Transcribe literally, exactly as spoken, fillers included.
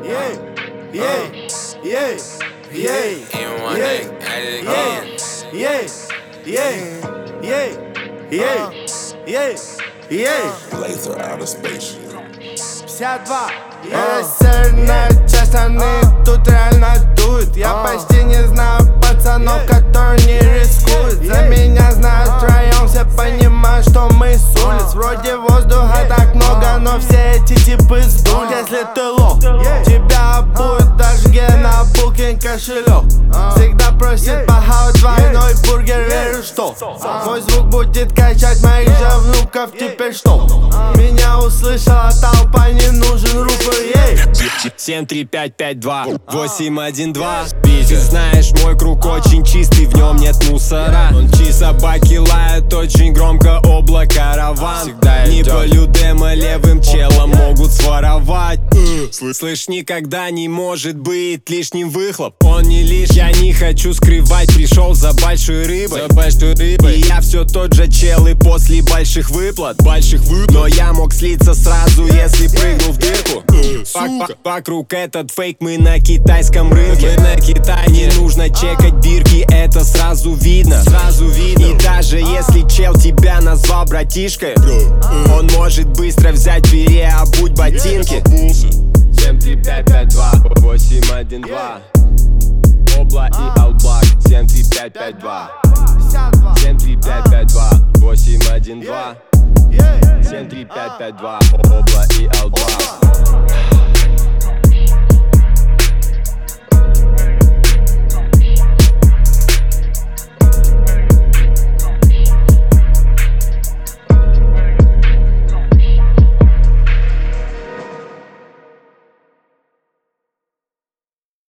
Yeah, yeah, yeah, yeah, yeah, yeah, yeah, yeah, yeah, yeah, yeah. Laser outer space. пятьдесят два. Северная часть страны, тут реально дует. Я почти не знаю пацанов, которые не рискуют. За меня знают втроем, все понимают, что мы с улиц. Вроде воздуха так много, но все эти типы сдуль. Если ты лох, тебя будет даже на Booking кошелек. Всегда просит похавать двойной бургер, верю, что мой звук будет качать моих же внуков. Теперь что? Меня услышала толпа, не нужен рупор, ей. семь три пять пять два восемь один два. Ты знаешь, мой круг очень чистый, в нем нет мусора. Чьи собаки лают очень громко, облако раван. Не полюдема левым челом могут своровать. Слышь, никогда не может быть лишним выхлоп. Он не лишь, я не хочу скрывать. Пришел за большой рыбой, за большой рыбой. И я все тот же чел и после больших выплат, больших выплат. Но я мог слиться сразу, если прыгнул в дырку. Вокруг этот фейк, мы на китайском рынке. На Китай не нужно чекать бирки, это сразу видно, сразу видно. И даже если чел тебя назвал братишкой, он может быстро взять, переобуть ботинки. семь три пять пять два восемь один два. Обла и Алблак. семь три пять пять два семь три пять пять два восемь один два семь три пять пять два. Обла и Алблак.